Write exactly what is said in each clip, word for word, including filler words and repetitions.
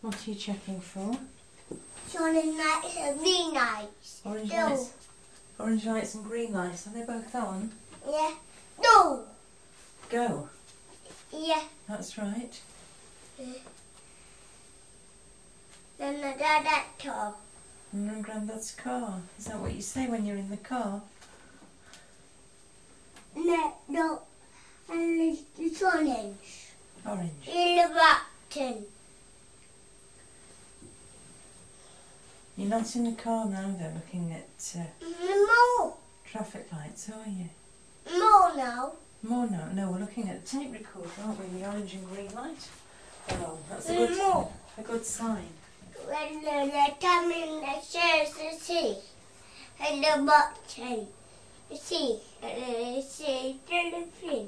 What are you checking for? Shining lights and green lights. Orange No. lights. Orange lights and green lights. Are they both on? Yeah. No. Go. Yeah. That's right. Yeah. Then the dad car. And you're in Grandad's car. Is that what you say when you're in the car? No, no. And it's orange. Orange. In the button. You're not in the car now, though, looking at uh, More. traffic lights, are you? More now. More now. No, we're looking at the tape recorder, aren't we? The orange and green light. Oh, that's a good, More. a good sign. When they're coming, the shares the sea. And the button. You see, and you see the thing.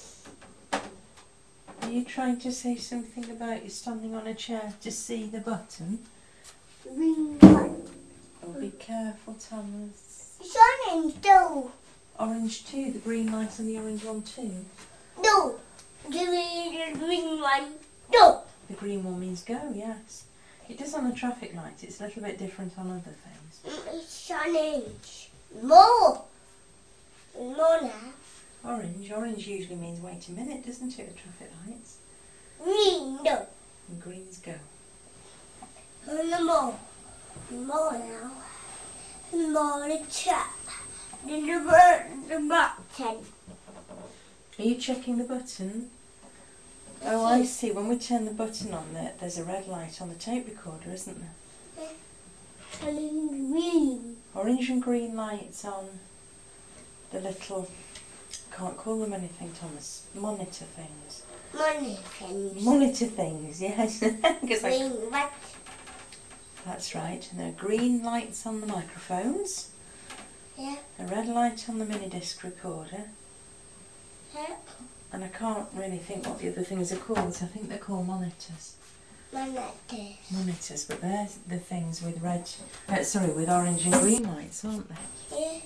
Are you trying to say something about you standing on a chair to see the button? Green one. Oh, be careful, Thomas. It's orange too. Orange too, the green light and the orange one too. No. Give me the green one. No. The green one means go, yes. It does on the traffic light, it's a little bit different on other things. It's orange. More. More now. Orange, orange usually means wait a minute, doesn't it, at traffic lights? Green, no. And greens go. And more. More now. More the chat. The, the, the button. Are you checking the button? Oh, I see. When we turn the button on, there, there's a red light on the tape recorder, isn't there? And green. Orange and green lights on the little, can't call them anything, Thomas, monitor things. Money things. Monitor things, yes. 'Cause I, Green, but that's right. And there are green lights on the microphones, yeah. a red light on the mini disc recorder, Yeah. and I can't really think what the other things are called. I think they're called monitors. Monitors. Monitors, but they're the things with red, uh, sorry, with orange and green lights, aren't they? Yeah.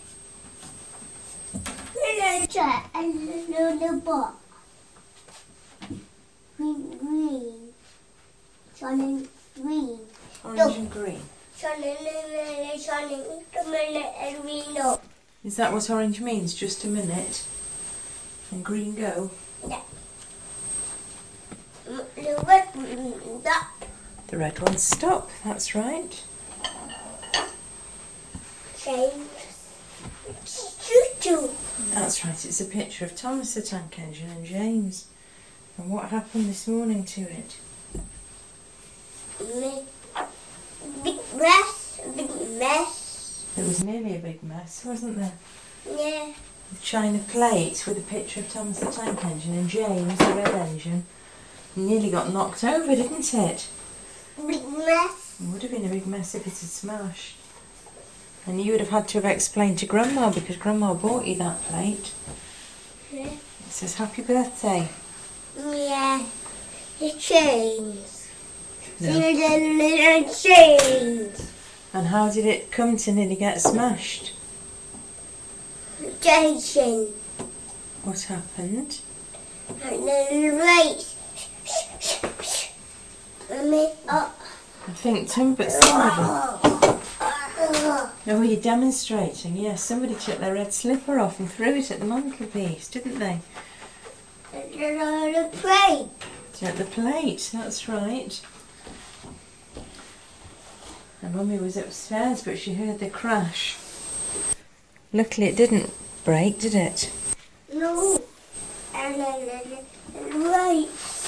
Little chat and little box. Green, green. Shining green. Orange No. and green. Shining, shining, a minute and we know. Is that what orange means? Just a minute. And green go? Yeah. The red that. The red ones stop, that's right. James. Choo-choo. That's right, it's a picture of Thomas the Tank Engine and James. And what happened this morning to it? Big mess, big mess. It was nearly a big mess, wasn't there? Yeah. The china plate with a picture of Thomas the Tank Engine and James the Red Engine nearly got knocked over, didn't it? Big mess. It would have been a big mess if it had smashed. And you would have had to have explained to Grandma because Grandma bought you that plate. Yeah. It says happy birthday. Yeah. The chains. No. See the little chains. And how did it come to nearly get smashed? Jason. What happened? And then race. Mommy, oh. I think Tim, but somebody. Oh. Oh, you're demonstrating? Yes, somebody took their red slipper off and threw it at the mantelpiece, didn't they? The plate. At the plate, that's right. And Mummy was upstairs, but she heard the crash. Luckily it didn't break, did it? No. And then right.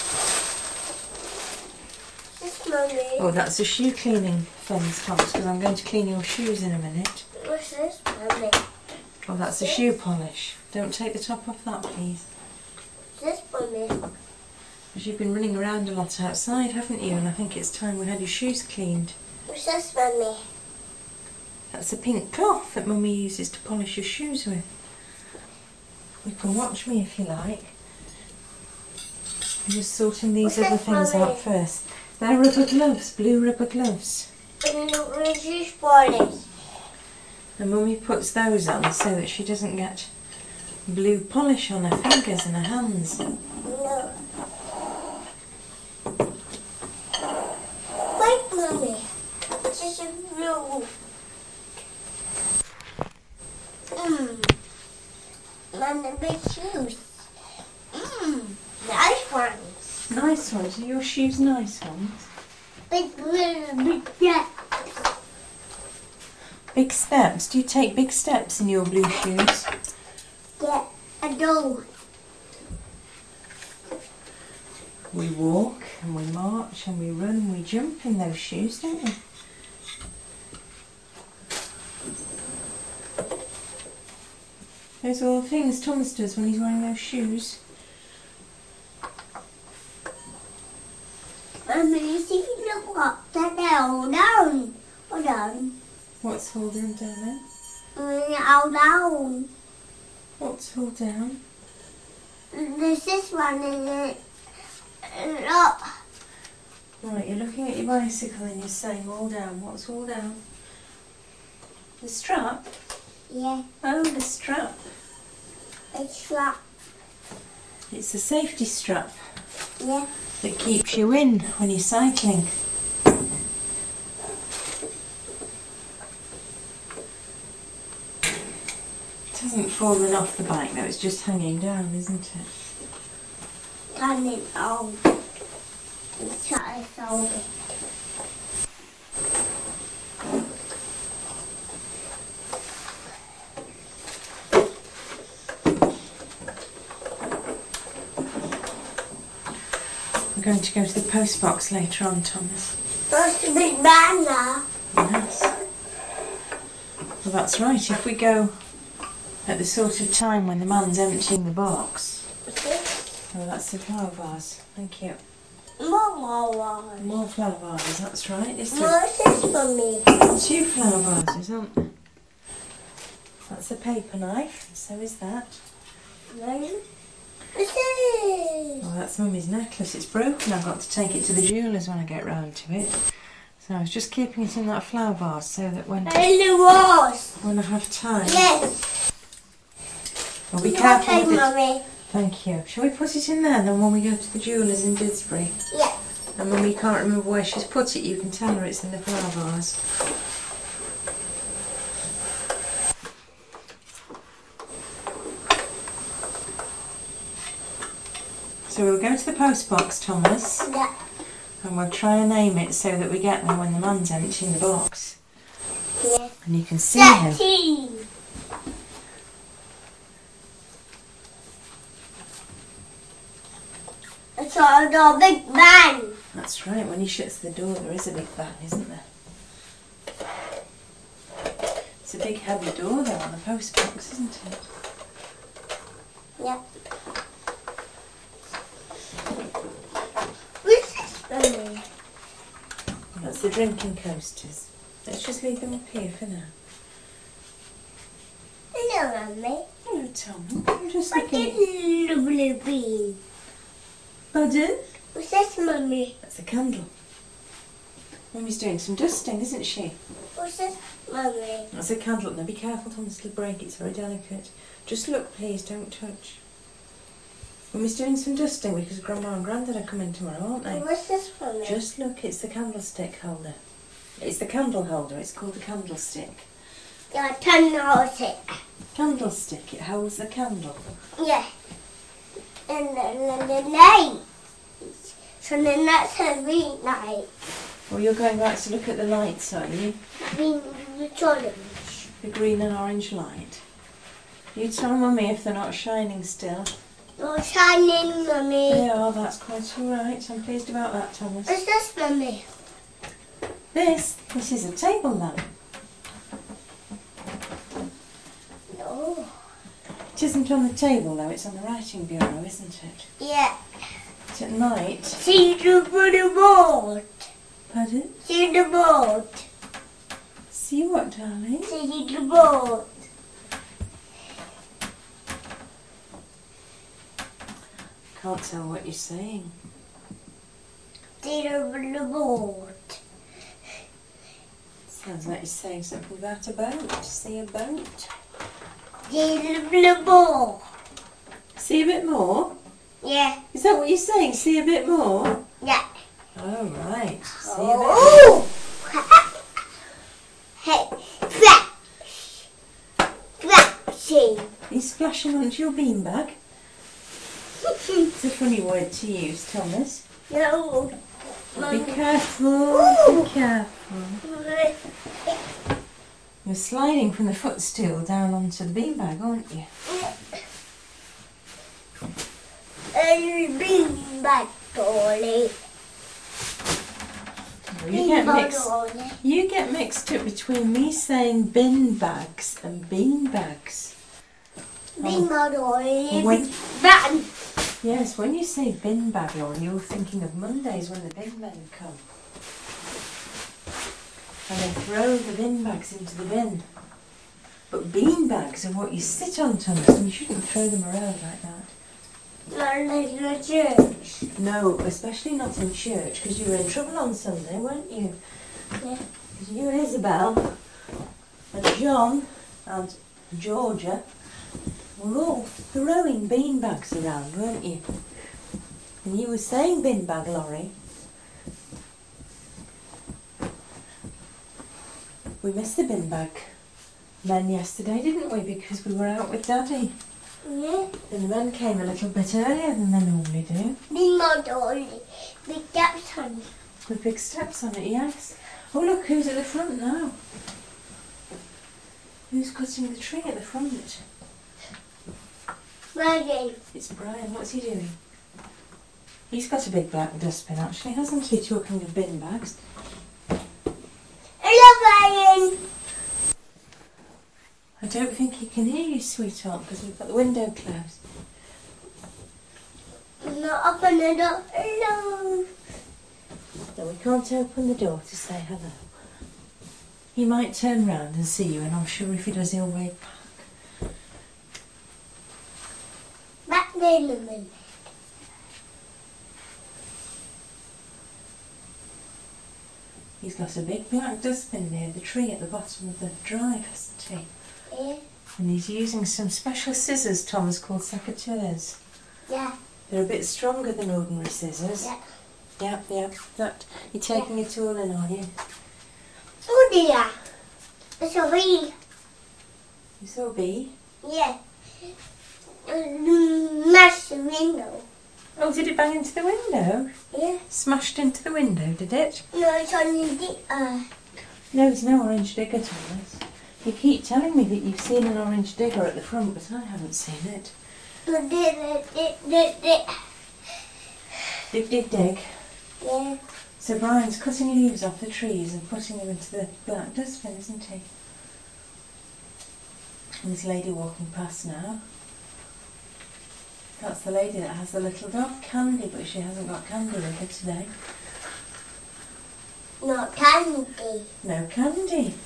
This Mummy. Oh, that's the shoe cleaning things, Thomas, because I'm going to clean your shoes in a minute. What's this, Mummy? Oh, that's the shoe polish. Don't take the top off that, please. What's this, Mummy? Because you've been running around a lot outside, haven't you? And I think it's time we had your shoes cleaned. What's this, Mummy? That's a pink cloth that Mummy uses to polish your shoes with. You can watch me if you like. I'm just sorting these What's other this, things Mummy? out first. They're rubber gloves, blue rubber gloves. And the shoes polish. And Mummy puts those on so that she doesn't get blue polish on her fingers and her hands. No. shoes. Mmm, nice ones. Nice ones. Are your shoes nice ones? Big, little, big, yeah. Big steps. Do you take big steps in your blue shoes? Yeah, I do. We walk and we march and we run and we jump in those shoes, don't we? Those are all the things Thomas does when he's wearing those shoes. Mummy, you see, look up there, hold on. Hold on. What's holding down then? Mm, Hold on. What's hold down? There's this one, is it? Look. Right, you're looking at your bicycle and you're saying all down. What's all down? The strap? Yeah, Oh, the strap. it's like, It's the safety strap yeah. that keeps you in when you're cycling. It hasn't fallen off the bike though, it's just hanging down, isn't it? Turn it on. It's trying to solve it. We're going to go to the post box later on, Thomas. That's a big banner. Yes. Well, that's right. If we go at the sort of time when the man's emptying the box. Oh, that's the flower vase. Thank you. More one. More flower vases, that's right. This is What's this for me? two flower vases, aren't there? That's a paper knife, and so is that. What's this? Oh, that's Mummy's necklace. It's broken. I've got to take it to the jeweller's when I get round to it. So I was just keeping it in that flower vase so that when, And it was. when I have time... Yes. Well, be You careful okay, with it. Mummy? Thank you. Shall we put it in there then when we go to the jeweller's in Didsbury? Yeah. And when we can't remember where she's put it, you can tell her it's in the flower vase. So we'll go to the post box, Thomas, Yeah. and we'll try and name it so that we get there when the man's emptying the box. Yeah. And you can see him. Thirteen. It's a big bang. That's right, when he shuts the door there is a big bang, isn't there? It's a big heavy door though on the post box, isn't it? Yeah. What's this for me? Well, that's the drinking coasters. Let's just leave them up here for now. Hello, Mummy. Hello, Tom. I'm just What's looking. this little blue bean? Pardon? What's this, Mummy? That's a candle. Mummy's doing some dusting, isn't she? What's this, Mummy? That's a candle. Now be careful, Thomas, it'll break. It's very delicate. Just look, please. Don't touch. Mummy's doing some dusting because Grandma and Grandad are coming tomorrow, aren't they? What's this for me? Just look. It's the candlestick holder. It's the candle holder. It's called a candlestick. Yeah, turn out it. Candlestick. It holds the candle. Yeah. And then the light. So then that's a green light. Well, you're going back to look at the lights, are you? Green with orange. The green and orange light. You tell Mummy if they're not shining still. You're shining, Mummy. They are, that's quite all right. I'm pleased about that, Thomas. What's this, Mummy? This, this is a table lamp. Oh. It isn't on the table though, it's on the writing bureau, isn't it? Yeah. It's at night. See the board. Pardon? See the board. See what, darling? See the board. Can't tell what you're saying. See the board. Sounds like you're saying something about a boat. See a boat. See the board. See a bit more? Yeah. Is that what you're saying? See a bit more? Yeah. Oh, right. See a bit Oh. Hey, flash. Flashing. He's splash him onto your beanbag? It's a funny word to use, Thomas. No. Be careful, be careful. You're sliding from the footstool down onto the beanbag, aren't you? And beanbag dolly. You get mixed. You get mixed up between me saying bin bags and bean bags. Beanbag dolly. When, Button. yes, when you say bin bag, Lauren, you're thinking of Mondays when the bin men come. And they throw the bin bags into the bin. But bean bags are what you sit on, Thomas, and you shouldn't throw them around like that. Not in the church. No, especially not in church, because you were in trouble on Sunday, weren't you? Yeah. Because you and Isabel and John and Georgia were all throwing bean bags around, weren't you? And you were saying bin bag, Laurie. We missed the bin bag men yesterday, didn't we? Because we were out with Daddy. Yeah. And the men came a little bit earlier than they normally do. Beanbag dolly. Big steps on it. With big steps on it, yes. Oh, look, who's at the front now? Who's cutting the tree at the front? Ready. It's Brian. What's he doing? He's got a big black dustbin, actually, hasn't he? Talking of bin bags. Hello, Brian. I don't think he can hear you, sweetheart, because we've got the window closed. Not open the door. Hello. No, we can't open the door to say hello. He might turn round and see you, and I'm sure if he does, he'll wave back. Back there in a minute. He's got a big black dustbin near the tree at the bottom of the drive, hasn't he? Yeah. And he's using some special scissors Tom's called secateurs. Yeah. They're a bit stronger than ordinary scissors. Yeah. Yep, yep. That, you're taking it all in, are you? Oh dear. It's a wee. You saw B? Yeah. Smash the window. Oh, did it bang into the window? Yeah. Smashed into the window, did it? No, it's on the uh. No, there's no orange digger, Thomas. You keep telling me that you've seen an orange digger at the front, but I haven't seen it. Dig, dig, dig, dig, dig. Dig, dig, dig. Yeah. So Brian's cutting leaves off the trees and putting them into the black dustbin, isn't he? And this lady walking past now. That's the lady that has the little dog, Candy, but she hasn't got Candy with her today. Not candy. No Candy.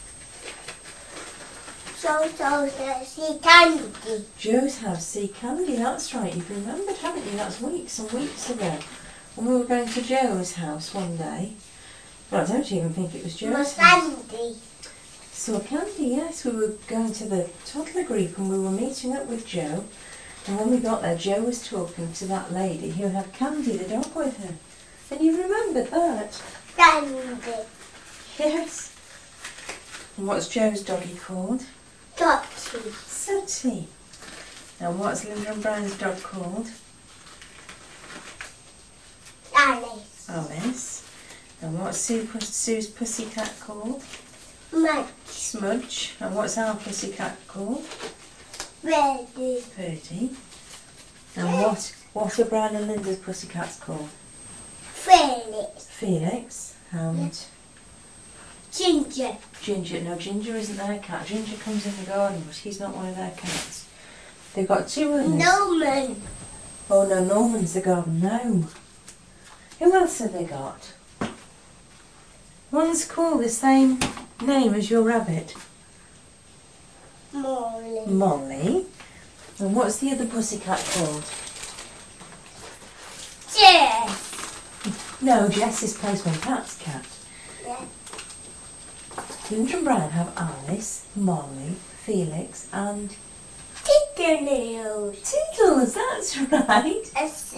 So, so, so, see candy. Joe's house, see Candy, that's right, you've remembered, haven't you? That's weeks and weeks ago. When we were going to Joe's house one day. Well, I don't even think it was Joe's Not house. candy. Saw Candy, yes. We were going to the toddler group and we were meeting up with Joe. And when we got there, Joe was talking to that lady who had Candy, the dog, with her. And you remembered that? Candy. Yes. And what's Joe's doggy called? Dotty. Sooty. And what's Linda and Brian's dog called? Alice. Alice. And what's Sue, Sue's pussycat called? Mudge. Smudge. And what's our pussycat called? Ready. Purdy. And what, what are Brian and Linda's pussycats called? Felix. Felix. And Ginger. Ginger. No, Ginger isn't their cat. Ginger comes in the garden, but he's not one of their cats. They've got two others. Norman. Oh no, Norman's the garden gnome. Who else have they got? One's called the same name as your rabbit. Molly. Molly. And what's the other pussycat called? Jess. No, Jess is Postman Pat's cat. Yeah. Linda and Brian have Alice, Molly, Felix and Tiddles. Toodles, that's right. It's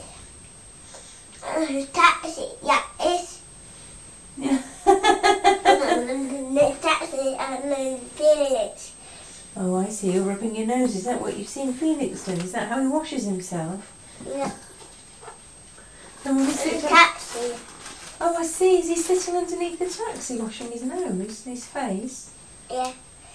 uh, taxi. Yeah, it's Yeah. the taxi and then Felix. Oh, I see. You're rubbing your nose. Is that what you've seen Felix do? Is that how he washes himself? Yeah. And when he The sits on- taxi. Oh, I see. Is he sitting underneath the taxi washing his nose, his face? Yeah.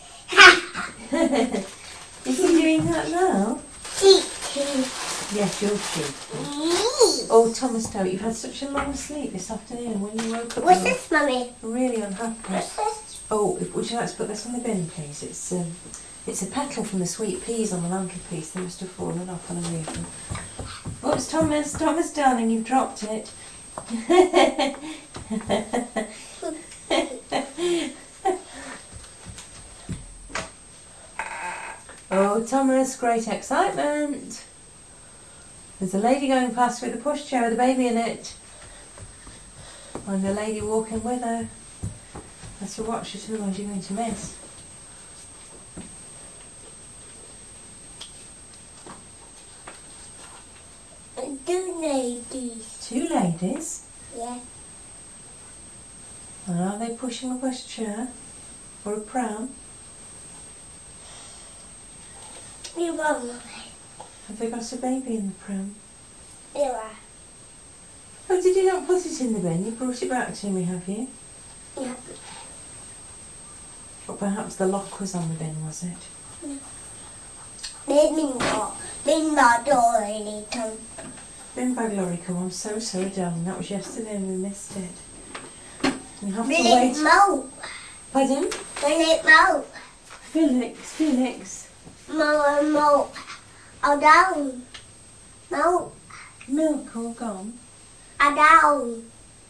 Is he doing that now? Cheeky. Yes, you're cheeky. Oh, Thomas Stoat, you've had such a long sleep this afternoon. When you woke up, What's you were this, Mummy? really unhappy. What's this? Oh, would you like to put this in the bin, please? It's um, it's a petal from the sweet peas on the mantelpiece. They must have fallen off when I moved them. Oops, Thomas, Thomas, darling, you've dropped it. Oh, Thomas, great excitement. There's a lady going past with a pushchair with a baby in it. And a lady walking with her. That's to watch it, otherwise you're going to miss. Two ladies. Two ladies. Yeah. And are they pushing a pushchair? Or a pram? You are, Mummy. Have they got a baby in the pram? You are. Oh, did you not put it in the bin? You brought it back to me, have you? Yeah. Or perhaps the lock was on the bin, was it? Maybe not. Maybe not already come. Bin bag lorry, come on. So sorry, darling. That was yesterday and we missed it. You have to Will wait. it melt? Pardon? Will it melt? Felix, Felix. Melt, melt. Oh, down. Melt. Milk all gone. Oh, down.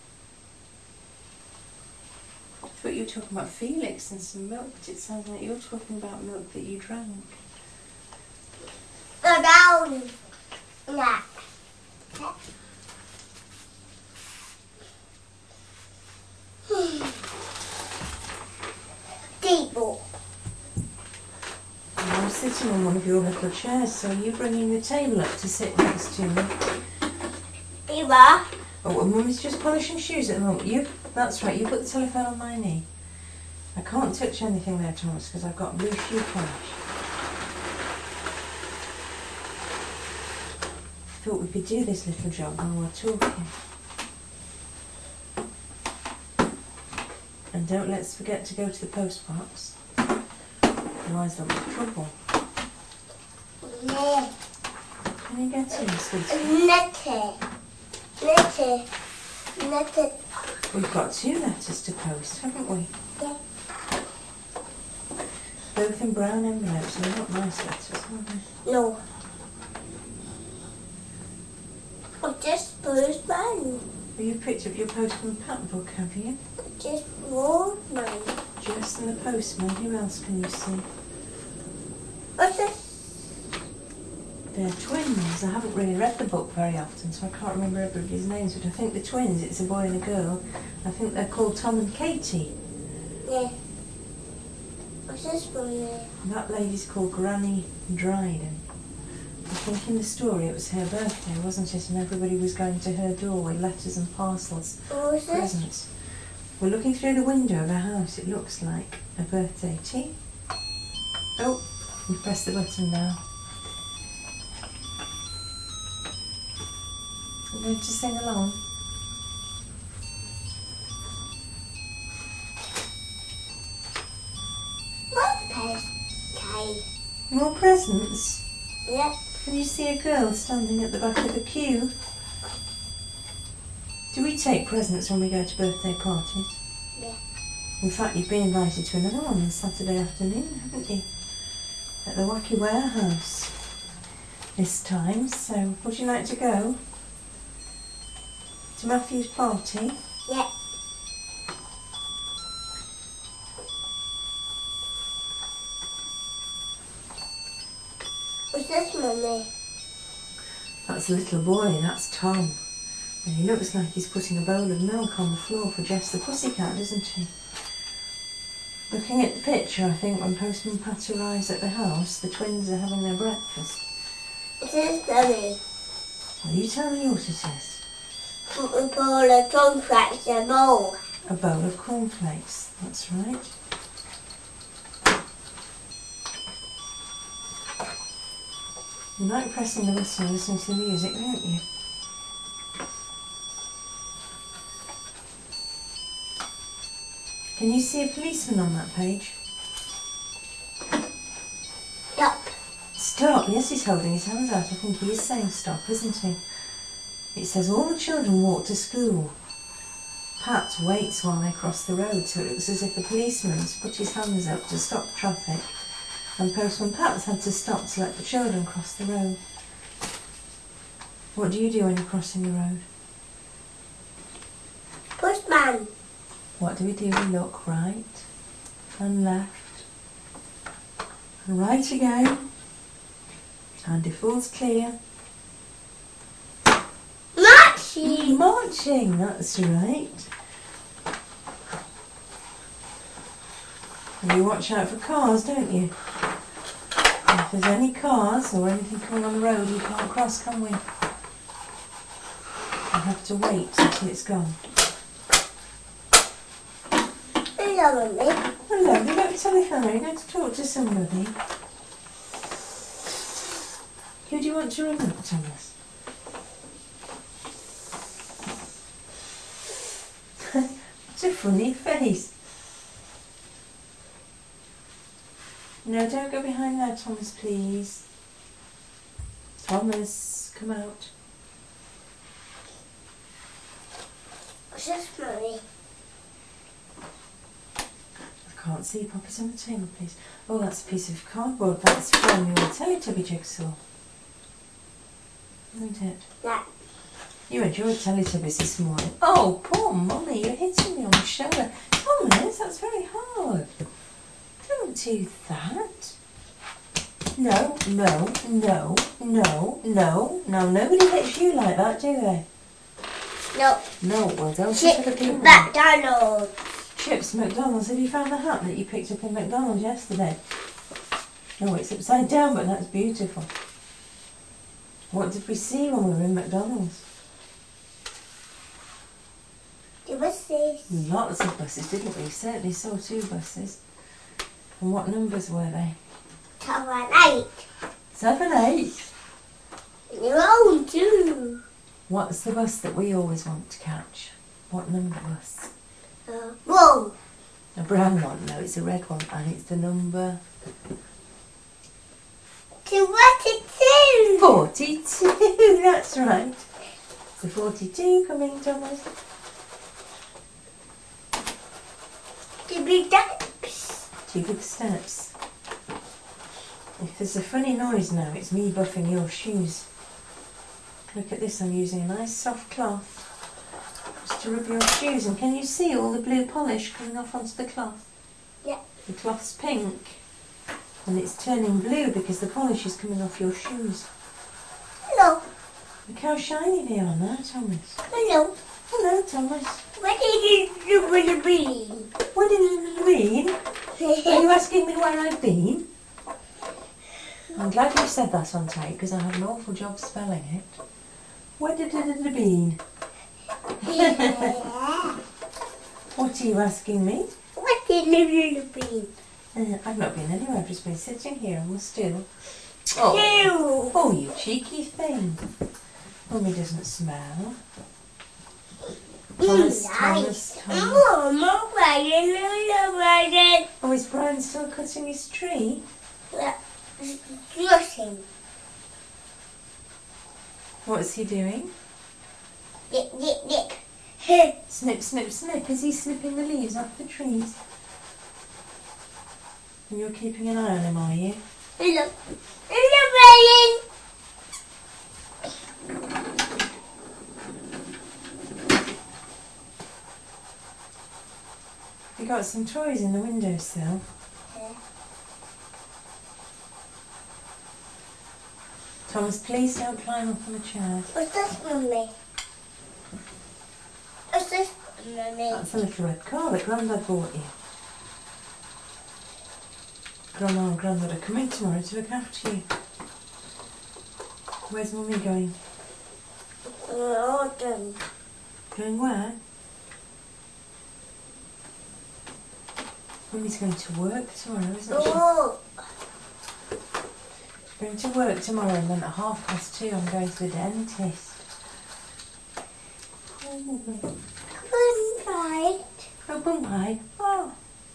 I thought you were talking about Felix and some milk, but it sounds like you're talking about milk that you drank. Go down. Yeah. Table. I'm sitting on one of your little chairs, so are you bringing the table up to sit next to me? Eva. Oh, well, Mummy's just polishing shoes at the moment. You, that's right, you put the telephone on my knee. I can't touch anything there, Thomas, because I've got blue shoe polish. Thought we could do this little job while we're talking. And don't let's forget to go to the post box. Otherwise there'll be trouble. Yeah. Can you get in, sweetie? Letter. Letter. Letter. We've got two letters to post, haven't we? Yeah. Both in brown envelopes. They're not nice letters, are they? No. I just pushed mine. Well, you picked up your postman pat book, have you? Just rolled mine. Jess and the postman. Who else can you see? What's this? They're twins. I haven't really read the book very often, so I can't remember everybody's names, but I think the twins, it's a boy and a girl. I think they're called Tom and Katie. Yeah. What's this for you? And that lady's called Granny Dryden. I think in the story it was her birthday, wasn't it? And everybody was going to her door with letters and parcels, What's this? presents. We're looking through the window of her house. It looks like a birthday tea. Oh, we press the button now. We're going to sing along. What birthday? More presents? Yeah. Can you see a girl standing at the back of the queue? Do we take presents when we go to birthday parties? Yeah. In fact, you've been invited to another one on Saturday afternoon, haven't you? At the Wacky Warehouse this time, so would you like to go? To Matthew's party? Yeah. What's this, Mummy? That's a little boy, that's Tom. And he looks like he's putting a bowl of milk on the floor for Jess the pussycat, doesn't he? Looking at the picture, I think when Postman Pat arrives at the house, the twins are having their breakfast. What's this, Mummy? Well, you tell me what it is. We call a contract a bowl. A bowl of cornflakes, that's right. You like pressing the button and listening to the music, don't you? Can you see a policeman on that page? Stop. Stop! Yes, he's holding his hands out. I think he is saying stop, isn't he? It says all the children walk to school. Pat waits while they cross the road, so it looks as if the policeman's put his hands up to stop traffic, and Postman Pat's had to stop to let the children cross the road. What do you do when you're crossing the road? Postman. What do we do? We look right and left and right again, and if all's clear. Marching. Marching, that's right. And you watch out for cars, don't you? And if there's any cars or anything coming on the road, you can't cross, can we? You have to wait until it's gone. Hello, Mummy. Hello, you got a telephone, are you going to talk to somebody? Who do you want to ring up, Thomas? It's a funny face. No, don't go behind there, Thomas, please. Thomas, come out. What's this, Mummy? I can't see. Pop it on the table, please. Oh, that's a piece of cardboard. That's from your Teletubby jigsaw. Isn't it? Yeah. You enjoyed Teletubbies this morning. Oh, poor Mummy, you're hitting me on the shoulder. Thomas, that's very hard. Don't do that. No, no, no, no, no, no. Nobody hits you like that, do they? No. No, well, don't Chips for the people. McDonald's. Chips McDonald's. Have you found the hat that you picked up in McDonald's yesterday? No, it's upside down, but that's beautiful. What did we see when we were in McDonald's? The buses. Lots of buses, didn't we? Certainly saw two buses. And what numbers were they? Seven, eight. Seven, eight. And your own too. What's the bus that we always want to catch? What number bus? Uh, whoa. A brown one? No, it's a red one. And it's the number... Twenty-two. forty-two, that's right. The forty-two coming, Thomas. The big steps. Two big steps. If there's a funny noise now, it's me buffing your shoes. Look at this, I'm using a nice soft cloth just to rub your shoes. And can you see all the blue polish coming off onto the cloth? Yeah. The cloth's pink and it's turning blue because the polish is coming off your shoes. Hello. Look how shiny they are now, Thomas. Hello. Hello, Thomas. What did you do with the bean? Where did you been? Are you asking me where I've been? I'm glad you said that on tape because I have an awful job spelling it. Where did it been? Yeah. What are you asking me? What did you do bean? Uh, I've not been anywhere, I've just been sitting here on the stool. Oh, Ew. oh, you cheeky thing. Mummy doesn't smell. Thomas, Thomas, Thomas. Mama, Brian, Brian. Oh, is Brian still cutting his tree? Dressing. What is he doing? Nick, nick, nick. Snip, snip, snip. Is he snipping the leaves off the trees? And you're keeping an eye on him, are you? Hello. Hello, Brian. You got some toys in the windowsill. Yeah. Thomas, please don't climb up on the chairs. What's this, Mummy? What's this, Mummy? That's a little red car that Grandad bought you. Grandma and Grandad are coming tomorrow to look after you. Where's Mummy going? Autumn. Going where? Mummy's going to work tomorrow, isn't she? Oh. Going to work tomorrow and then at half past two I'm going to the dentist. Open wide. Open wide? Oh.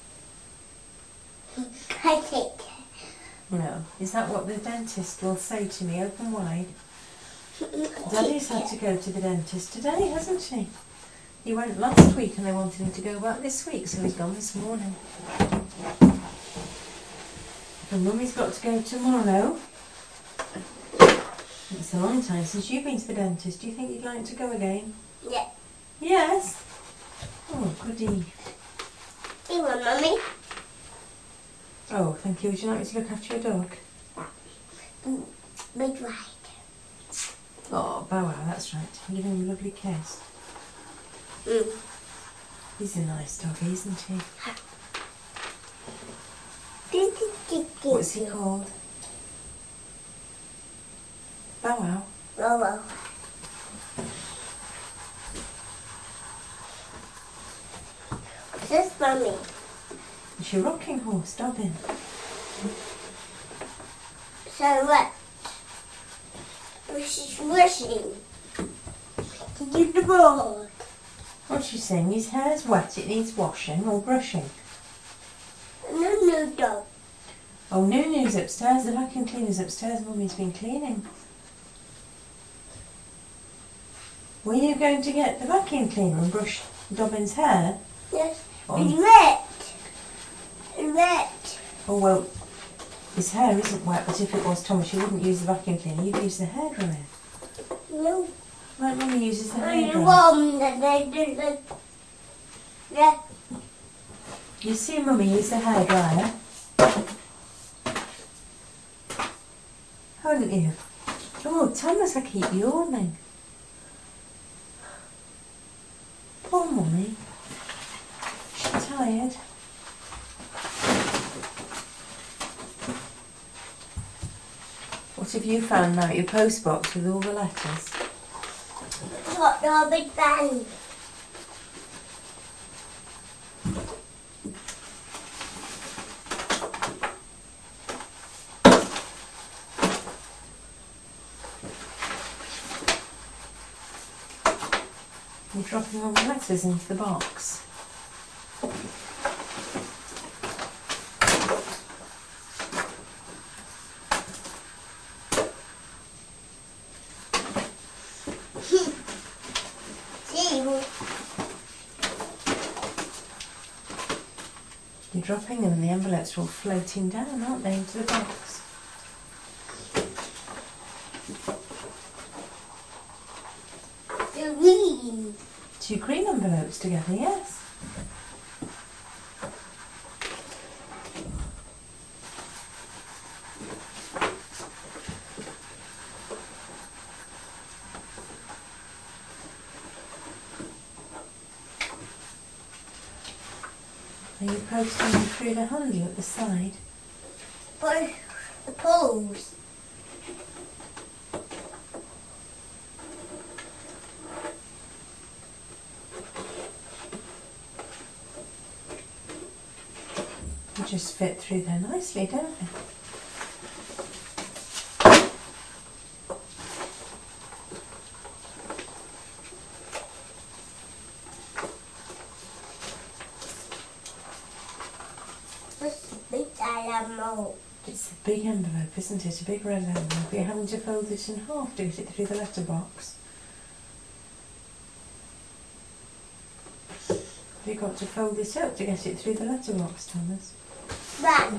Cut it. No. Is that what the dentist will say to me? Open wide? Daddy's had to go to the dentist today, hasn't he? He went last week and they wanted him to go back this week, so he's gone this morning. And Mummy's got to go tomorrow. It's a long time since you've been to the dentist. Do you think you'd like to go again? Yeah. Yes. Oh, goody. You want Mummy? Oh, thank you. Would you like me to look after your dog? Big wide. Oh, Bow Wow, that's right. Give him a lovely kiss. Mm. He's a nice dog, isn't he? What's he called? Bow Wow. Oh, well. This Mummy. It's your rocking horse, Dobbin. So what? She's washing. To do the board. What's she saying? His hair's wet, it needs washing or brushing. No, no, dog. Oh, Nunu's upstairs, the vacuum cleaner's upstairs, Mummy's been cleaning. Were you going to get the vacuum cleaner and brush Dobbin's hair? Yes. Oh. It's wet. It's wet. Oh, well, his hair isn't wet, but if it was, Thomas, you wouldn't use the vacuum cleaner, you'd use the hairdryer. No. Like Mummy uses the I hairdryer. want that they did it. Yeah. You see Mummy use the hairdryer? Haven't you? Oh, Thomas, I keep yawning. Poor Mummy. She's tired. What have you found now? Your post box with all the letters? Got the big bang. You're dropping all the letters into the box. You're dropping them and the envelopes are all floating down, aren't they, into the box? Green. Two green envelopes together, yes. Are you posting them through the handle at the side? But the poles. They just fit through there nicely, don't they? This big animal. It's a big envelope, isn't it? A big red envelope. You're having to fold it in half to get it through the letterbox. You've got to fold it up to get it through the letterbox, Thomas. Run.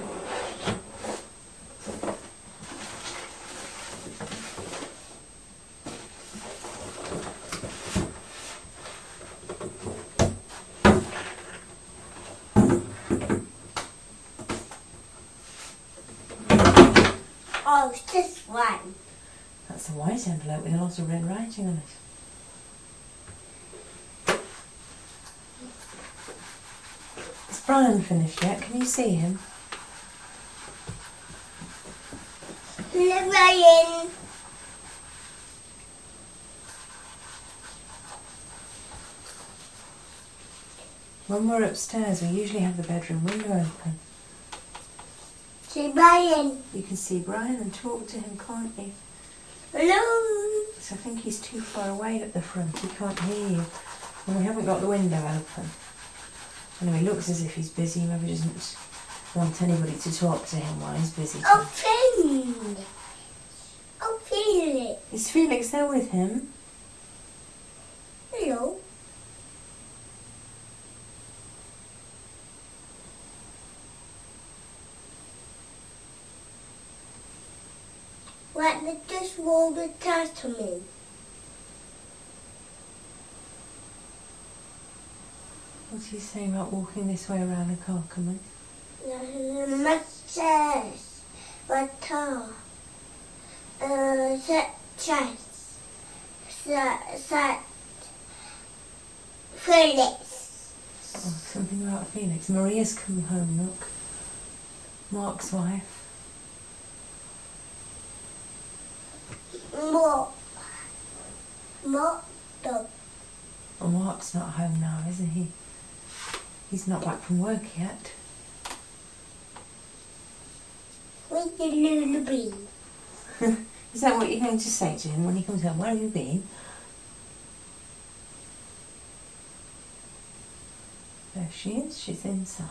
Oh, it's this one. That's a white envelope with a lot of red writing on it. Is Brian finished yet? Can you see him? Ryan. When we're upstairs, we usually have the bedroom window open. See Brian. You can see Brian and talk to him, can't you? Hello. So I think he's too far away at the front. He can't hear you. And we haven't got the window open. Anyway, he looks as if he's busy. Maybe doesn't want anybody to talk to him while he's busy. Oh, Felix. Oh, Felix. Is Felix there with him? Hello. Let me just roll the testament. What's he saying about walking this way around the car, come on? Masters, Vatar, uh, set chest, set, set, Felix. Oh, something about Felix. Maria's come home, look. Mark's wife. More, more, the Oh, Mark's not home now, isn't he? He's not back from work yet. with the little bee. Is that what you're going to say to him when he comes home? Where have you been? There she is, she's inside.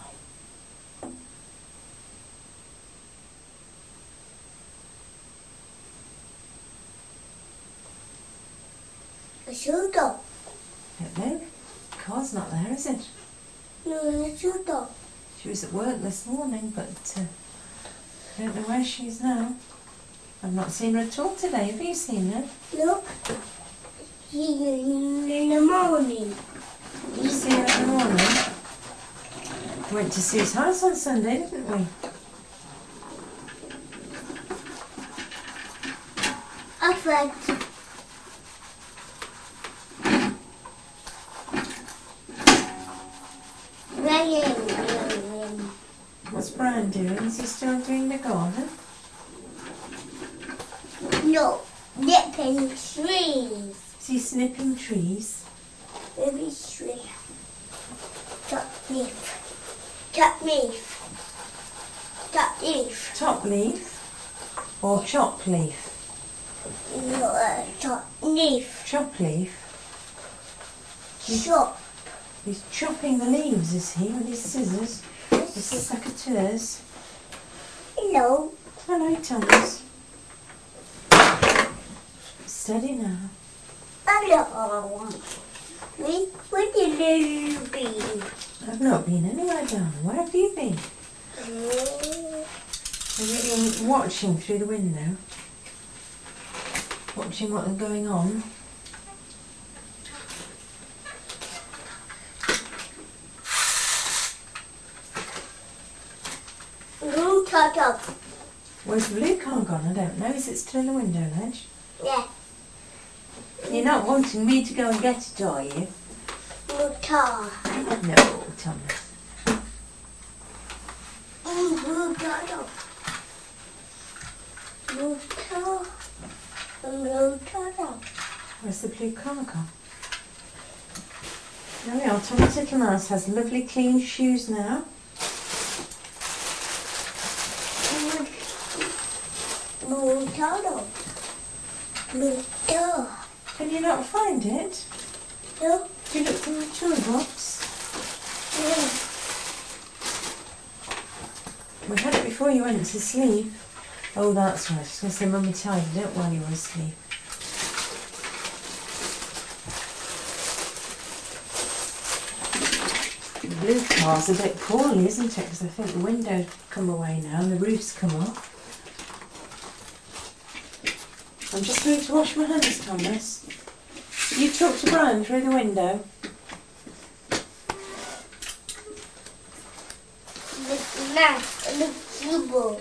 A shooter. Don't know. Car's not there, is it? No, a shooter. She was at work this morning, but uh, I don't know where she is now. I've not seen her at all today. Have you seen her? Look. See you in the morning. Did you see her in the morning? We went to Sue's house on Sunday, didn't we? I fed. Ryan. What's Brian doing? Is he still doing the garden? No, nipping trees. Is he snipping trees? Maybe tree. Top leaf. Top leaf. Top leaf. Top leaf or chop leaf? No, uh, top leaf. Chop leaf. Chop. He's chopping the leaves, is he, with his scissors? His secateurs. Hello. Hello, Thomas. Steady now. Hello. We, where did you be? I've not been anywhere, darling. Where have you been? Mm. I've been watching through the window. Watching what is going on. Blue turtle. Where's the blue car gone? I don't know. Is it still in the window ledge? Yeah. You're not wanting me to go and get it, are you? Blue car. No, Thomas. Oh, blue turtle. Blue turtle. Blue turtle. Where's the blue car gone? There we are. Thomas Little Mouse has lovely clean shoes now. Blue turtle. Blue turtle. Can you not find it? No. You looked in the toolbox. Yeah. We had it before you went to sleep. Oh, that's right. I was going to say Mummy tidied it while you were asleep. The blue car's a bit poorly, isn't it? Because I think the window's come away now and the roof's come off. I'm just going to wash my hands, Thomas. You talk to Brian through the window. The knife and the keyboard.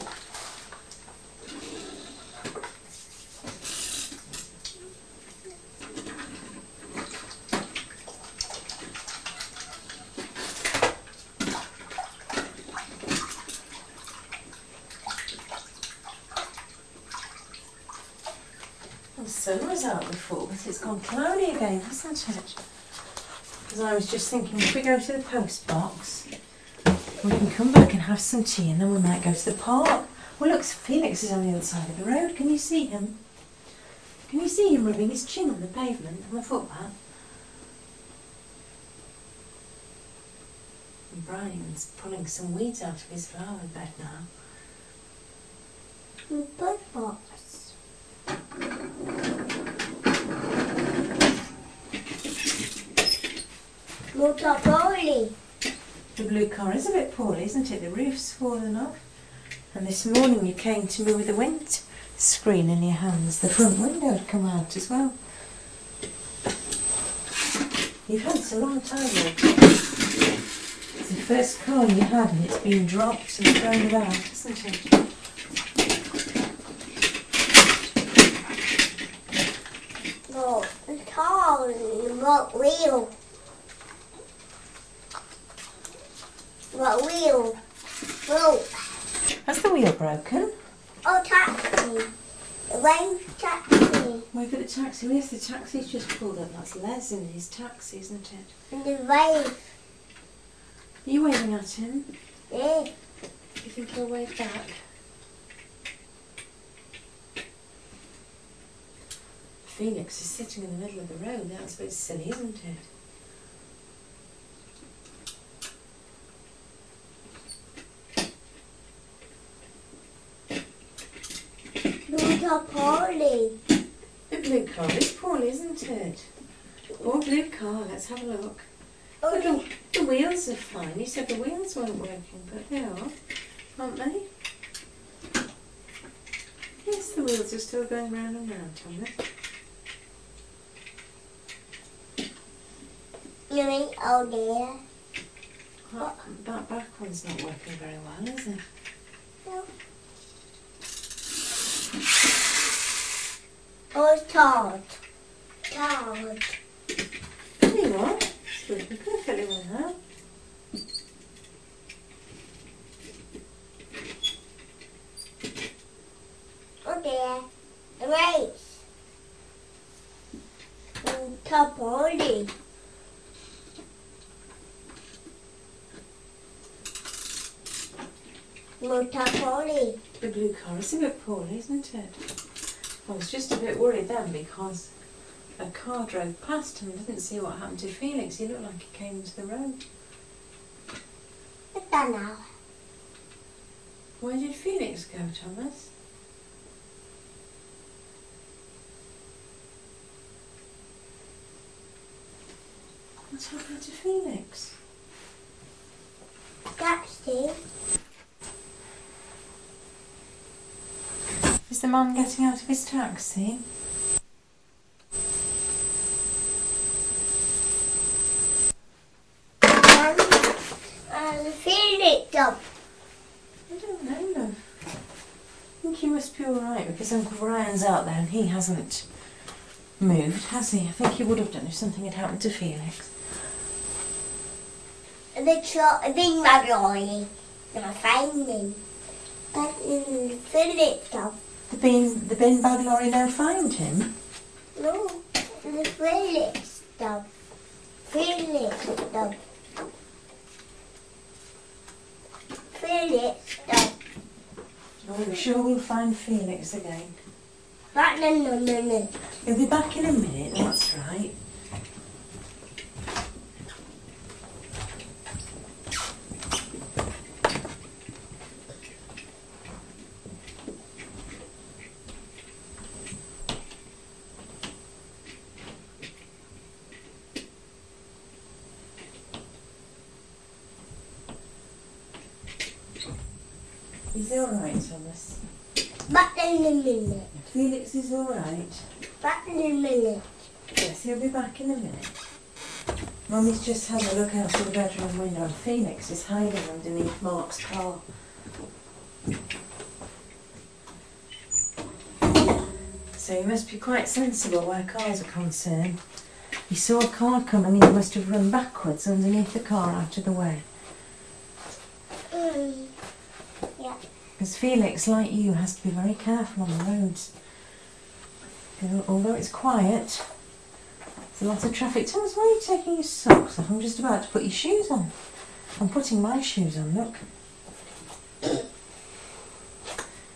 The sun was out before, but it's gone cloudy again, hasn't it? Because I was just thinking, if we go to the post box, we can come back and have some tea, and then we might go to the park Well, look, Felix is on the other side of the road. Can you see him? Can you see him rubbing his chin on the pavement, on the footpath? And Brian's pulling some weeds out of his flower bed now. Bird box. Motor poorly. The blue car is a bit poorly, isn't it? The roof's fallen off. And this morning you came to me with a wind screen in your hands. The front window had come out as well. You've had this a long time now. It's the first car you had and it's been dropped and thrown about, isn't it? No, it's tall. What wheel? What wheel? Rope. Has the wheel broken? Oh, taxi. The rain taxi. Wait for the taxi. Yes, the taxi's just pulled up. That's Les in his taxi, isn't it? And the wave. Are you waving at him? Yeah. You think he'll wave back? Felix is sitting in the middle of the road. That's a bit silly, isn't it? Motor poorly. The blue car is poorly, isn't it? Oh, blue car, let's have a look. Oh, The, the wheels are fine. You said the wheels weren't working, but they are, aren't they? Yes, the wheels are still going round and round, Thomas. you mean oh dear? That, that back one's not working very well, is it? No. Oh, it's tall. Tall. There you are. It's working perfectly well now. Oh dear. The race. Motor poorly. Motor poorly. The blue car is a bit poorly, isn't it? I was just a bit worried then because a car drove past and I didn't see what happened to Felix. He looked like he came into the road. What's that now? Where did Felix go, Thomas? What's happened to Felix? Taxi. Is the man getting out of his taxi? And, and feel it up. I don't know, love. I think he must be alright because Uncle Brian's out there and he hasn't moved, has he? I think he would have done if something had happened to Felix. The truck, the big ravioli. And I find him. But mm, feel it up. The bin, the bin bag lorry now find him? No, the feel it stuff. Feel it stuff. Feel it stuff. Oh, I'm sure we'll find Felix again. Back in a minute. He'll be back in a minute, that's right. Is he alright, Thomas? Back in a minute. Felix is alright. Back in a minute. Yes, he'll be back in a minute. Mummy's just had a look out of the bedroom window and Felix is hiding underneath Mark's car. So he must be quite sensible where cars are concerned. He saw a car come and he must have run backwards underneath the car out of the way. Mm. Yeah. Because Felix, like you, has to be very careful on the roads. Although it's quiet, there's a lot of traffic. Thomas, why are you taking your socks off? I'm just about to put your shoes on. I'm putting my shoes on, look.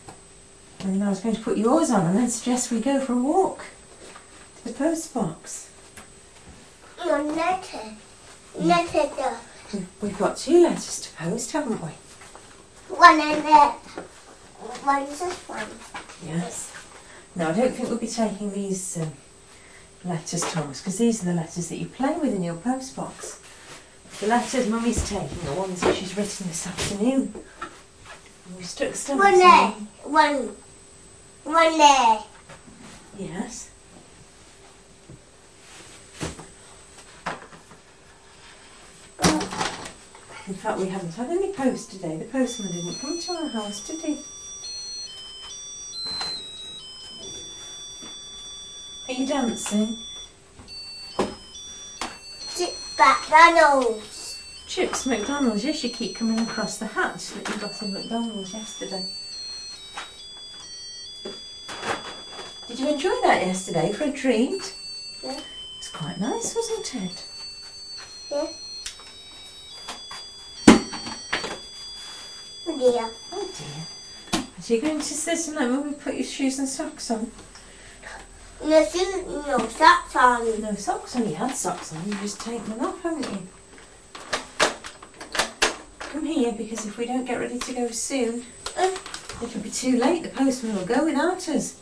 And then I was going to put yours on and then suggest we go for a walk to the post box. No letter. Letter though. We've, we've got two letters to post, haven't we? One in there. One's this one. Yes. No, I don't think we'll be taking these um, letters, Thomas, because these are the letters that you play with in your post box. The letters Mummy's taking are ones that she's written this afternoon. And we stuck stamps One on there. them. One. One there. Yes. In fact, we haven't had any post today. The postman didn't come to our house, did he? Are you dancing? Chips McDonald's. Chips McDonald's, yes, you keep coming across the hatch that you got in McDonald's yesterday. Did you enjoy that yesterday for a treat? Yeah. It's quite nice, wasn't it? Yeah. Oh dear. Oh dear. Are you going to sit and let Mummy put your shoes and socks on? No shoes, no socks on. No socks on, you had socks on, you just taken them off, haven't you? Come here, because if we don't get ready to go soon, Uh, it'll be too late. The postman will go without us.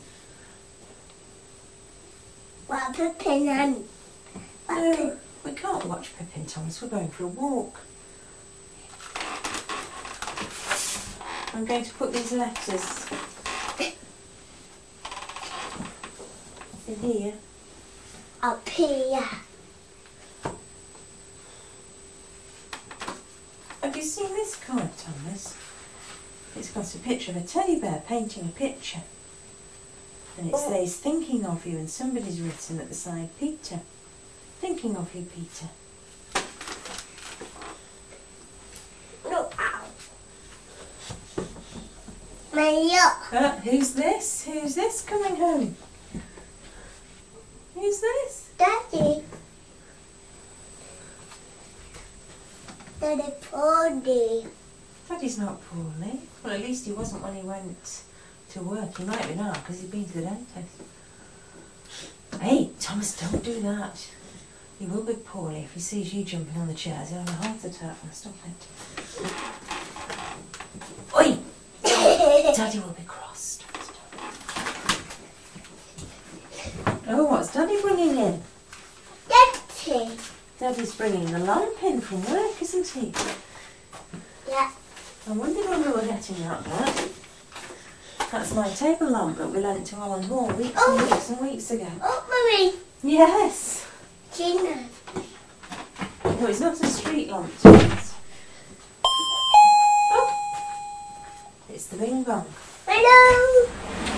what Pippin and No, we can't watch Pippin, Thomas. We're going for a walk. I'm going to put these letters in here. up here. Have you seen this card, Thomas? It's got a picture of a teddy bear painting a picture. And it Oh. says, thinking of you, and somebody's written at the side, Peter. Thinking of you, Peter. No, ow. Mario. Uh, who's this? Who's this coming home? Who's this? Daddy. Daddy Pony. Daddy's not poorly. Well, at least he wasn't when he went to work. He might be now because he's been to the dentist. Hey, Thomas, don't do that. He will be poorly if he sees you jumping on the chairs. He'll have a heart attack. Now stop it. Oi! Daddy will be cross. Oh, what's Daddy bringing in? Daddy. Daddy's bringing the lamp in from work, isn't he? Yeah. I wondered when we were getting that back. That's my table lamp that we lent to Alan Moore weeks Oh. and weeks and weeks ago. Oh, Mummy. Yes! Gina. No, it's not a street lamp, Thomas. Oh! It's the Bing Bong. Hello.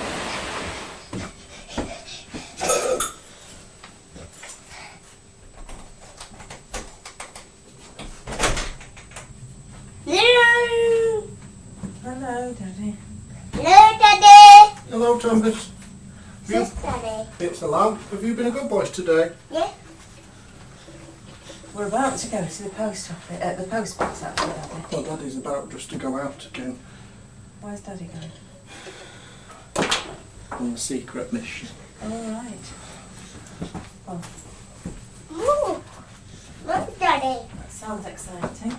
Hello. Hello, Daddy. Hello, Daddy. Hello, Thomas. Have you- Sis, Daddy. It's the lamp. Have you been a good boy today? Yeah. We're about to go to the post office, uh, the post box actually, Daddy. Well, Daddy's about just to go out again Where's Daddy going? on a secret mission. All right. Well, Ooh. Look, Daddy. that sounds exciting.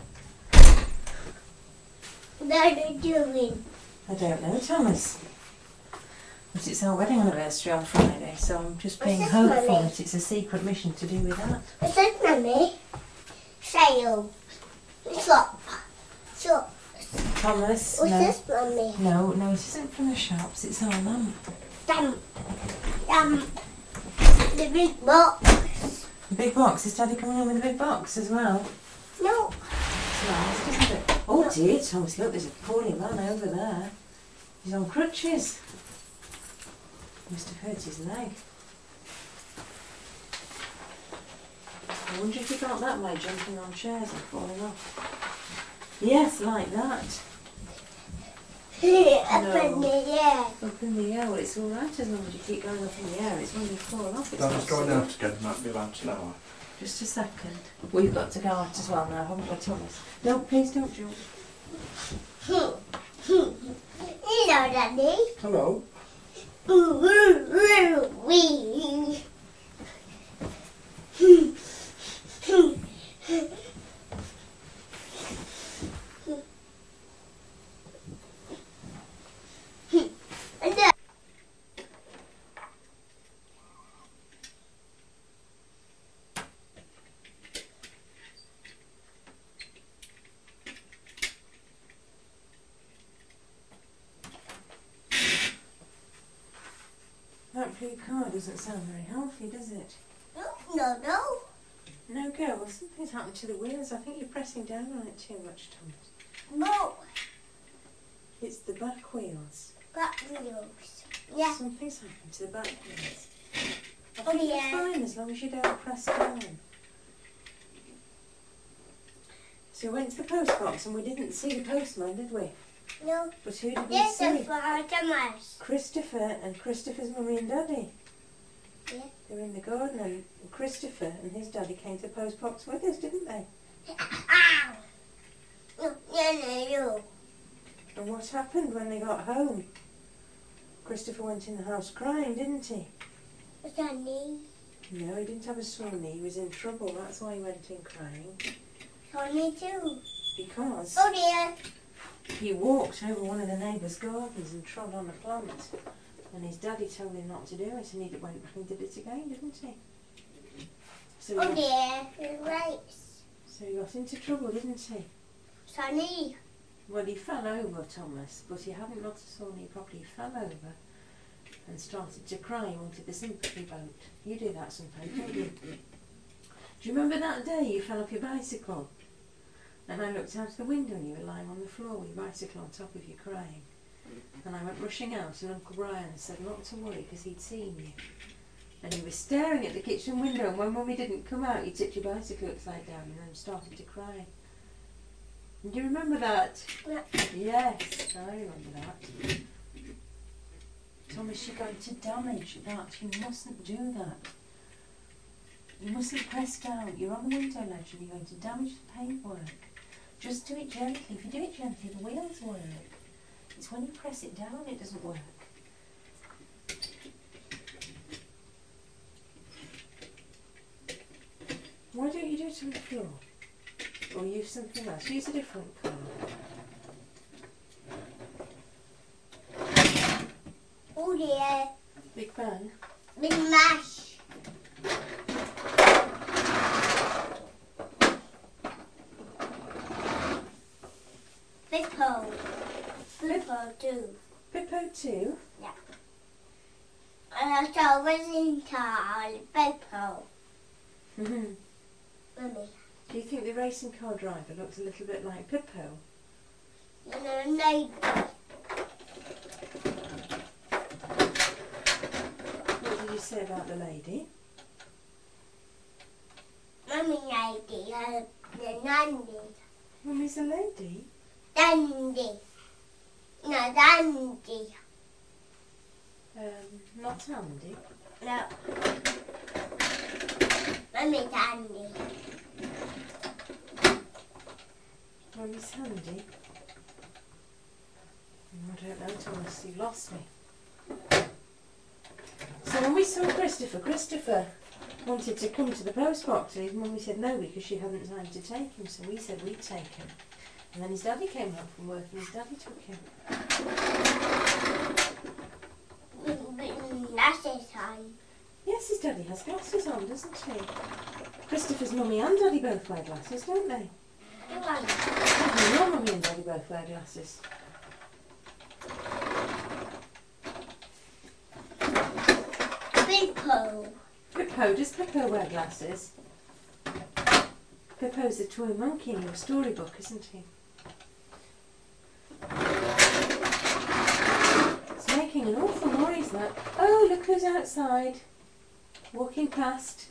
What are you doing? I don't know, Thomas. But it's our wedding anniversary on Friday, so I'm just being What's this, hopeful Mummy? that it's a secret mission to do with that. What's this, Mummy? Sail. Shop. Shop. Thomas, What's no. this, Mummy? No, no, it isn't from the shops, it's our lamp. Dump. Dump. The big box. The big box, is Daddy coming home with a big box as well? No. It's nice, isn't it? Oh dear, Thomas, look, there's a poorly man over there. He's on crutches. Must have hurt his leg. I wonder if he got that by jumping on chairs and falling off. Yes, like that. Up No. in the air. Up in the air, well it's alright as long as you keep going up in the air. It's when you fall off. It's Daddy's not going so- out again. Might be about an hour. Just a second. We've got to go out as well now, haven't we, Thomas? No, please don't jump. Yeah. Hello, Daddy. Hello. Wee. That blue car doesn't sound very healthy, does it? No, no, no. No go. Well, something's happened to the wheels. I think you're pressing down on it too much, Thomas. No. It's the back wheels. Back wheels. Yeah. Something's happened to the back wheels. I Oh, think yeah. you're fine as long as you don't press down. So we went to the post box and we didn't see the postman, did we? No. But who did we Yes, see? that's for Thomas. Christopher and Christopher's mummy and daddy. Yeah. They were in the garden and Christopher and his daddy came to the post box with us, didn't they? Ow. No, no, no, no. And what happened when they got home? Christopher went in the house crying, didn't he? What's that knee? No, he didn't have a sore knee. He was in trouble. That's why he went in crying. For me too. Because Oh dear. he walked over one of the neighbours' gardens and trod on a plant. And his daddy told him not to do it, and he went back and did it again, didn't he? So he, Oh got, dear. You're right. so he got into trouble, didn't he? Sunny. Well, he fell over, Thomas, but he hadn't got a sore knee properly. He fell over and started to cry. He wanted the sympathy boat. You do that sometimes, don't you? Do you remember that day you fell off your bicycle? And I looked out the window and you were lying on the floor with your bicycle on top of you crying. And I went rushing out and Uncle Brian said not to worry because he'd seen you. And he was staring at the kitchen window, and when Mummy didn't come out, you tipped your bicycle upside down and then started to cry. Do you remember that? Yeah. Yes, I remember that. Thomas, you're going to damage that. You mustn't do that. You mustn't press down. You're on the window ledge and you're going to damage the paintwork. Just do it gently. If you do it gently, the wheels work. It's when you press it down it doesn't work. Why don't you do it on the floor? Or use something else. Use a different colour. Oh dear. Big Bang. Big mash. Flippo. Flippo too. Pippo too. And I saw racing car on Flippo. Mm-hmm. Mummy. Do you think the racing car driver looks a little bit like Pippo? No, no, no. What did you say about the lady? Mummy lady, uh, the Dandy. Mummy's a lady. Dandy. No, Dandy. Um, not Andy. No. Mummy Dandy. Mummy's Handy. I don't know, Thomas, you lost me. So when we saw Christopher, Christopher wanted to come to the post box and his mummy said no because she hadn't time to take him, so we said we'd take him. And then his daddy came home from work and his daddy took him. Glasses on. Yes, his daddy has glasses on, doesn't he? Christopher's mummy and daddy both wear glasses, don't they? One. Your mummy and daddy both wear glasses. Flippo. Pippo, does Pippo wear glasses? Pippo's a toy monkey in your storybook, isn't he? It's making an awful noise, that. Oh, look who's outside. Walking past.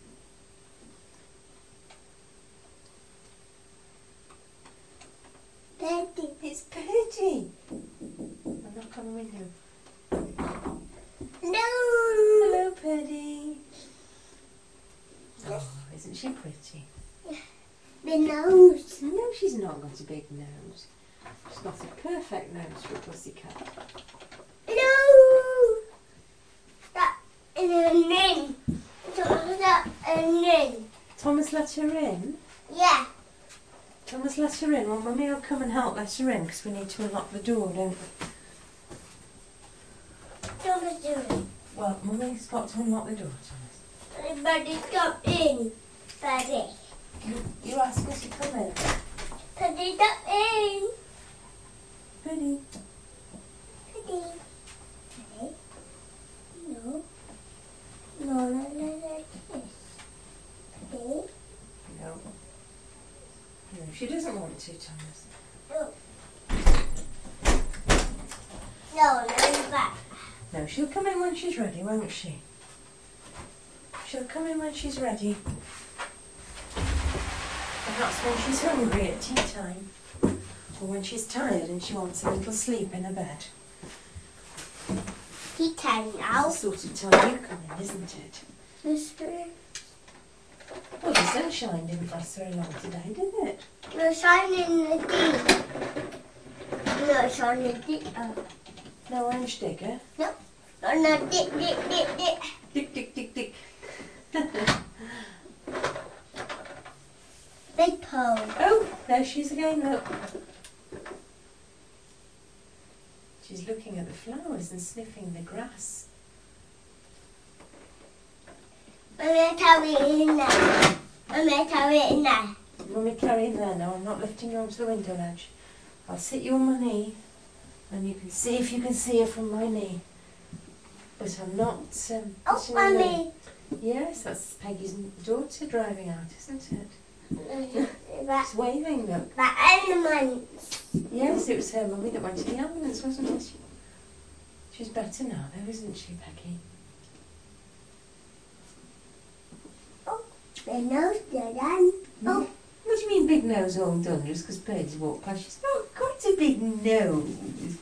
Daddy. It's Petty. I'll knock on the window. No. Hello, Petty. Oh, isn't she pretty? The nose. No, she's not got a big nose. It's not a perfect nose for a pussycat. No! That is a name. That a name. Thomas let her in? Yeah. Thomas let her in. Well, Mummy will come and help let her in because we need to unlock the door, don't we? Thomas do it. Well, Mummy's got to unlock the door, Thomas. Everybody come in. Buddy. You, you ask us to come in. Buddy come in. Pretty. Buddy. Buddy. No. No, no, no, no. Yes. Buddy. No. No, she doesn't want to, Thomas. No. No, no, back. No, she'll come in when she's ready, won't she? She'll come in when she's ready. Perhaps when she's hungry at tea time. Or when she's tired and she wants a little sleep in her bed. Tea time That's now. the sort of time you come in, isn't it? Mister. Well, the sunshine didn't last very long today, did it? No sun in the tea. No sun in the tea. Oh. No orange digger. No. No, no, dick, dick, dick, dick. Dick, dick, dick, dick. Big pole. Oh, there she is again, look. She's looking at the flowers and sniffing the grass. I'm going to carry it in there. I'm going to carry it in there. Mummy, carry in there now. I'm not lifting you onto the window ledge. I'll sit you on my knee and you can see if you can see her from my knee. But I'm not... Um, Oh, putting her there. Mummy. Yes, that's Peggy's daughter driving out, isn't it? That, She's waving, look. that elements. Yes, it was her Mummy that went to the ambulance, wasn't it? She's better now, though, isn't she, Peggy? Oh, the nose, they're done. Oh, What do you mean big nose all done just because birds walk past? She's not got a big nose.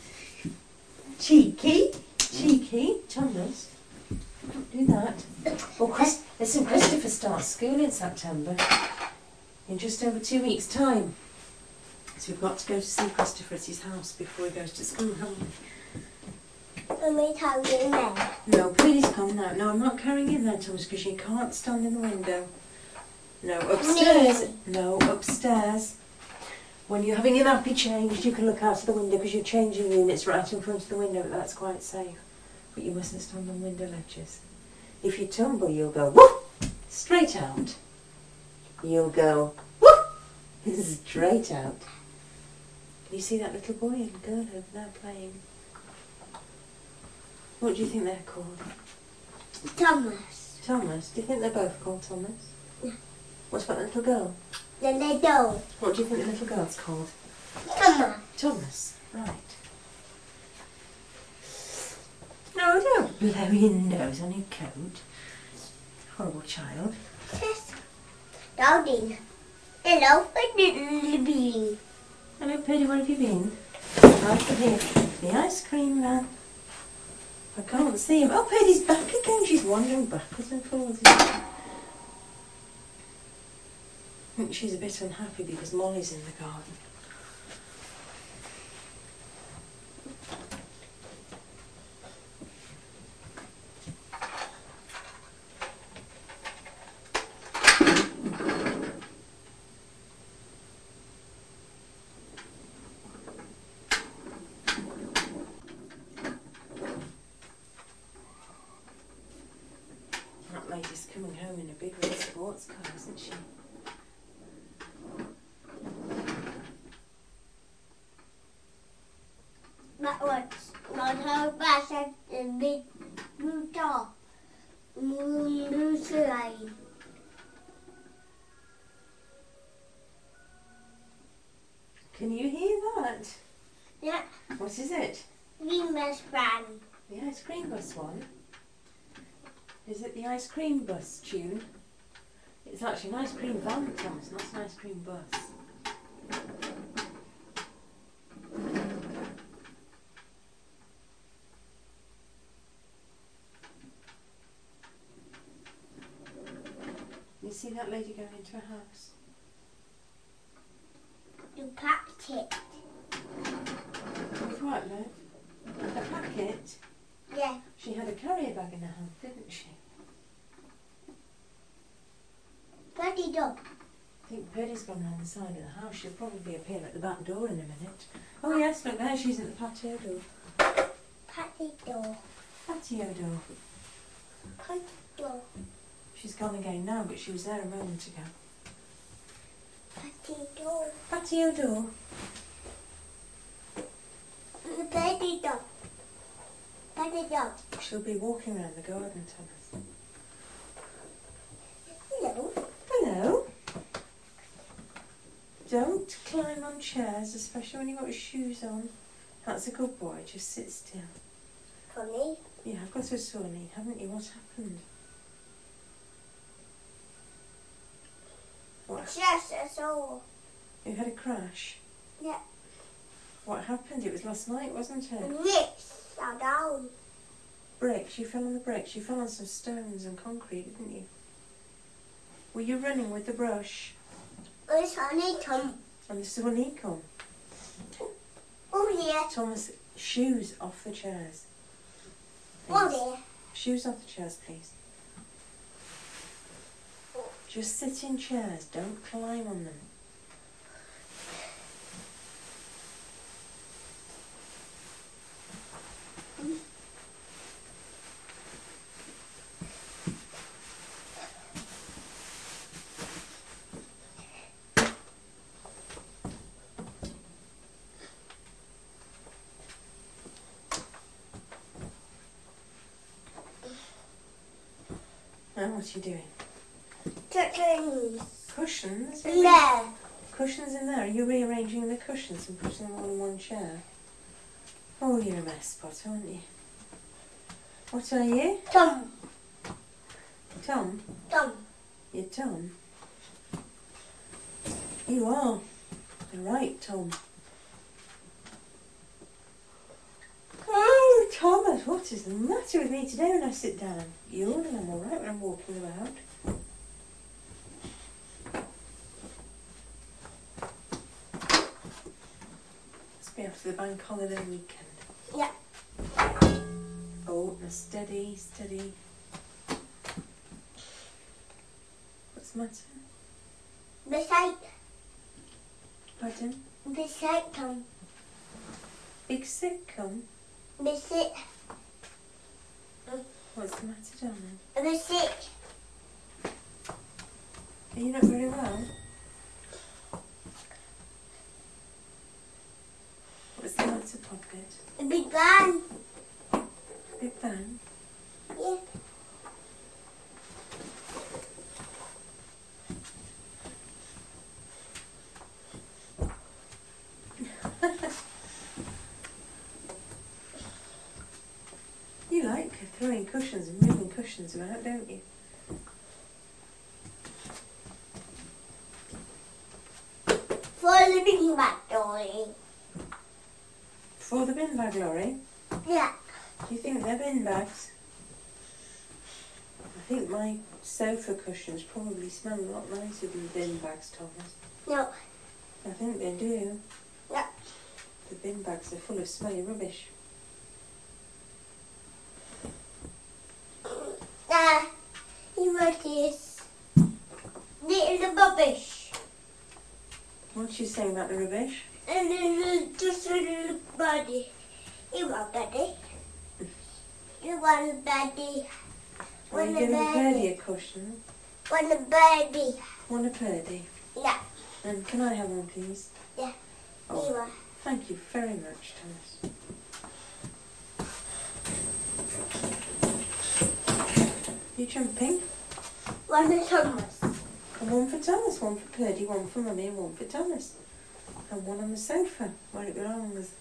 Cheeky. Cheeky. Thomas. Don't do that. Oh, Chris, listen, Christopher starts school in September. In just over two weeks' time. So we've got to go to see Christopher at his house before he goes to school, haven't we? I'm going to carry it in there. No, please come now. No, I'm not carrying in there, Thomas, because you can't stand in the window. No, upstairs. No, upstairs. When you're having your nappy changed, you can look out of the window because your changing unit's right in front of the window, but that's quite safe. But you mustn't stand on window ledges. If you tumble, you'll go whoop, straight out. You'll go whoop, straight out. Can you see that little boy and girl over there playing? What do you think they're called? Thomas. Thomas. Do you think they're both called Thomas? Yeah. What's about the little girl? Then they don't. What do you think the little girl's called? Thomas. Thomas. Right. No, don't blow your nose on your coat. Horrible child. Yes. Darling. Hello, I didn't be. Hello, Purdy, where have you been? Right here. The ice cream man. I can't see him. Oh, Purdy's back again. She's wandering backwards and forwards. I think she's a bit unhappy because Molly's in the garden. That lady's coming home in a big red sports car, isn't she? That was not how fast as the big blue top. Blue slide. Can you hear that? Yeah, What is it? green best friend. The ice cream bus one? Is it the ice cream bus tune? It's actually an ice cream van, Thomas, not an ice cream bus. You see that lady going into her house? You packed it. With what, love? A packet? Yeah. She had a carrier bag in her hand, didn't she? Patty dog. I think Purdy's gone round the side of the house. She'll probably appear at the back door in a minute. Oh yes, look there, she's at the patio door. Patty dog. Patio door. Patty dog. She's gone again now, but she was there a moment ago. Patty dog. Patio door. The patty dog. Patty dog. She'll be walking around the garden, Thomas. Hello. Hello. Don't climb on chairs, especially when you've got your shoes on. That's a good boy, just sit still. Funny. Yeah, I've got a sore knee, haven't you? What happened? What? Just a soul. You had a crash? Yeah. What happened? It was last night, wasn't it? Yes. Down down. Bricks, you fell on the bricks. You fell on some stones and concrete, didn't you? Were you running with the brush? It's honey Tom. And this is when he come. Oh yeah. Thomas, shoes off the chairs. Oh Please. yeah. Shoes off the chairs, please. Just sit in chairs, don't climb on them. Now what are you doing? Chickens. Cushions? No. Cushions in there? Are you rearranging the cushions and putting them all in one chair? Oh, you're a mess pot, aren't you? What are you? Tom. Tom? Tom. You're Tom? You are. You're right, Tom. Oh, Thomas, what is the matter with me today when I sit down? Yawn and I'm all right when I'm walking about. Must be after the bank holiday weekend. Yeah. Oh, now steady, steady. What's the matter? Beside. Pardon? Beside Tom. Big sick come? Beside. What's the matter, darling? Beside. Are you not very well? What's the matter, Poppet? A big bang. Big bang? Yeah. You like throwing cushions and moving cushions about, don't you? For the big bag lorry. For the bin bag lorry? Yeah. Do you think they're bin bags? I think my sofa cushions probably smell a lot nicer than bin bags, Thomas. No. I think they do. Yeah. The bin bags are full of smelly rubbish. Uh, you want this little rubbish. What's she saying about the rubbish? And then just a little body. You want daddy? You want a daddy? Are you Want a giving Purdy baby? a cushion? Want a baby? Want a Purdy? Yeah. And can I have one, please? Yeah. Oh, You want. thank you very much, Thomas. You jumping? Want a Thomas? And one for Thomas, one for Purdy, one for Mummy and one for Thomas. And one on the sofa, where it belongs.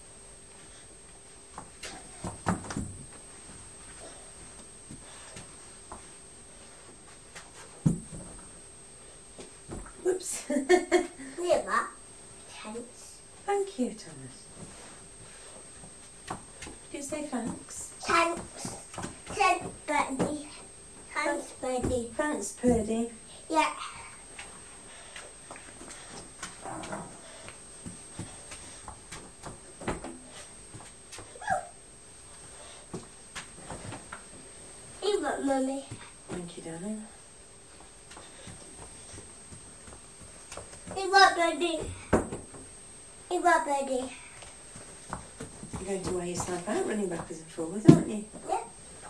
Whoops. Never. Thanks. Thank you, Thomas. Did you say thanks? Thanks. Thanks, buddy. Thanks, buddy. Thanks, Purdy. Yeah. Daddy. You got Daddy. You're going to wear yourself out running backwards and forwards, aren't you? Yeah.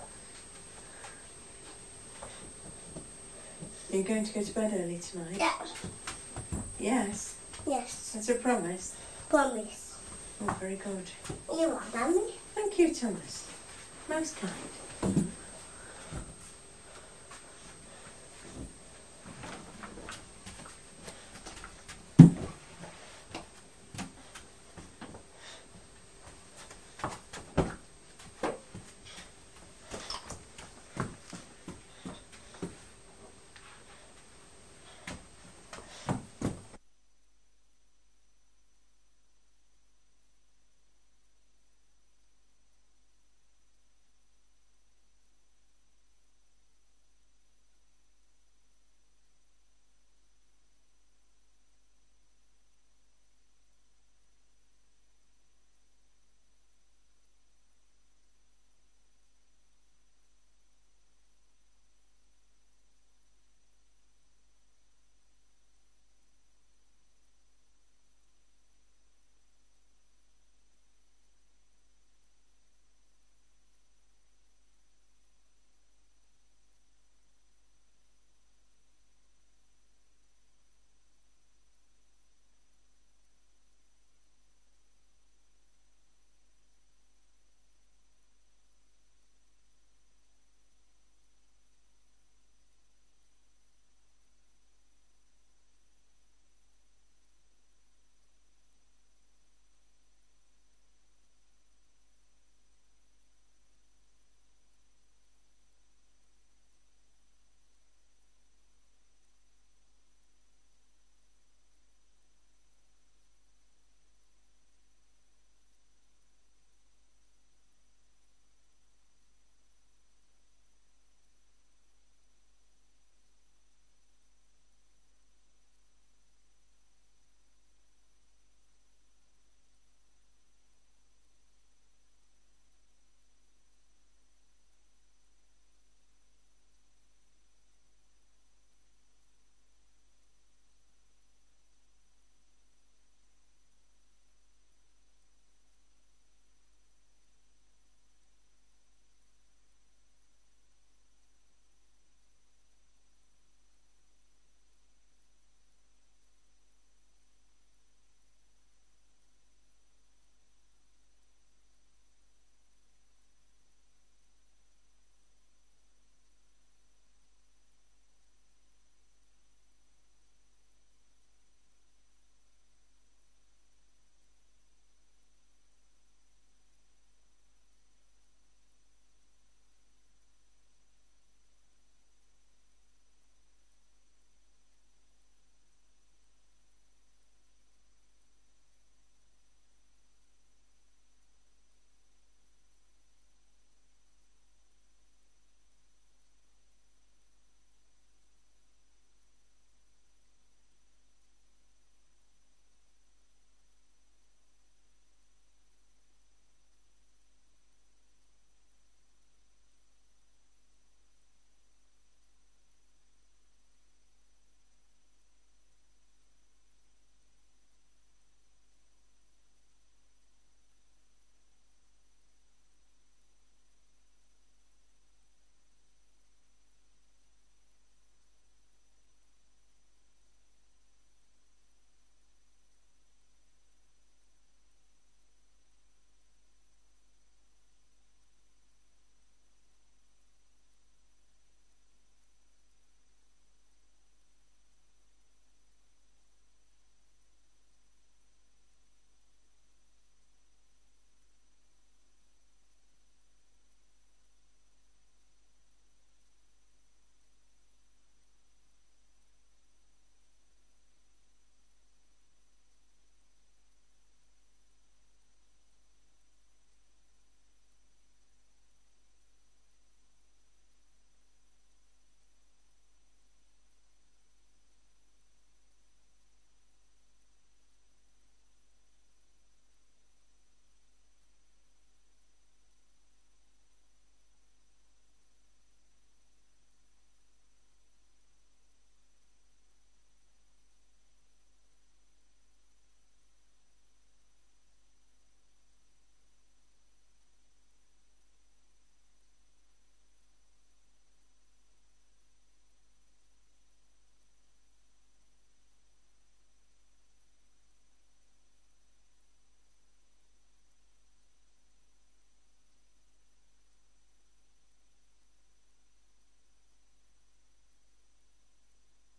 You're going to go to bed early tonight? Yeah. Yes. Yes. That's a promise. Promise. Oh, very good. You want Mommy? Thank you, Thomas. Most kind.